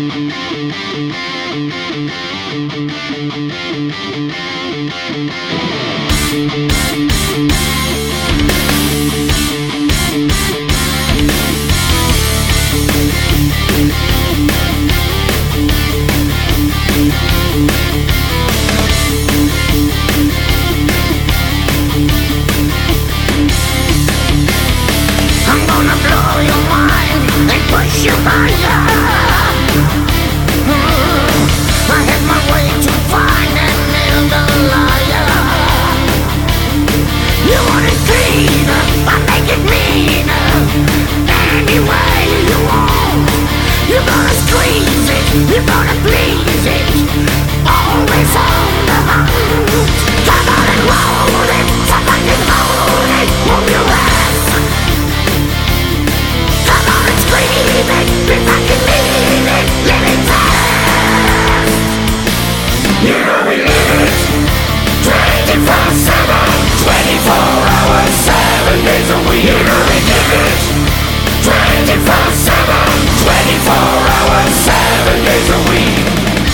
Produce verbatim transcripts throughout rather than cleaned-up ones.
I'm gonna blow your mind and push you higher. Mm, I had my way to find and nail the liar. You want it cleaner, I make it meaner. Any way you want, you're gonna squeeze it, you're gonna please it. Always on the hunt. Come on and roll it, somebody can hold it, move your ass. Come on and scream it, if I can mean it, live it fast. You know we live it, twenty-four seven, twenty-four hours, seven days a week. You know we live it, twenty-four seven, twenty-four hours, seven days a week.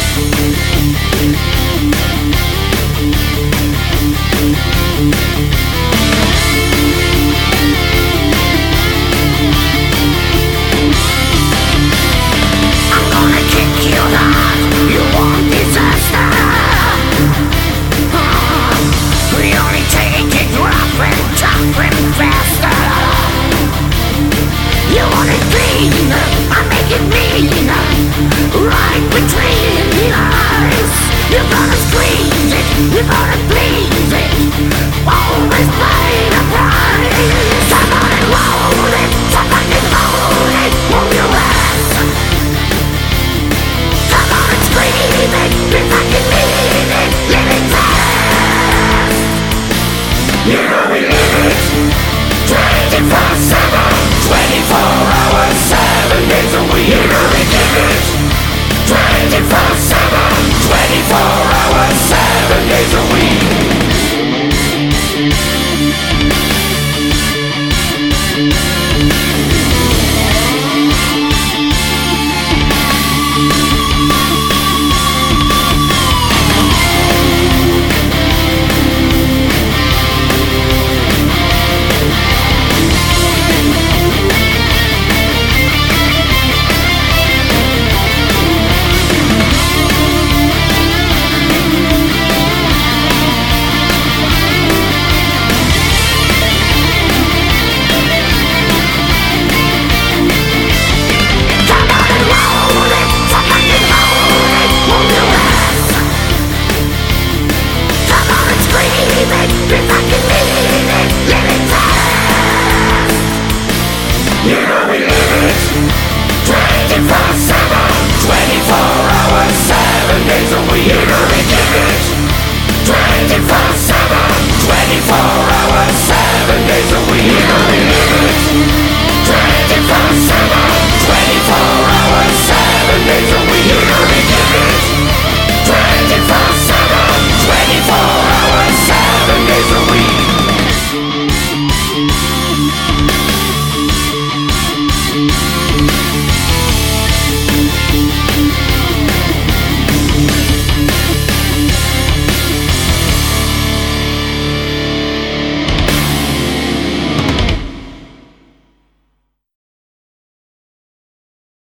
I'm gonna kick you hard, you want disaster. Oh, we only take it rough and tough and faster. You want it cleaner, I make it meaner. Right between the eyes, you're gonna squeeze it, you're gonna please it. Always pay the price. Come on and roll it, somebody can hold it, move your ass. Come on and scream it, if I can mean it, live it fast. You know we live it, twenty-four seven, twenty-four hours, seven days a week. You know we live it, twenty-four seven, twenty-four hours, seven days a week. twenty-four seven, twenty-four hours, seven days a week. You know we live it.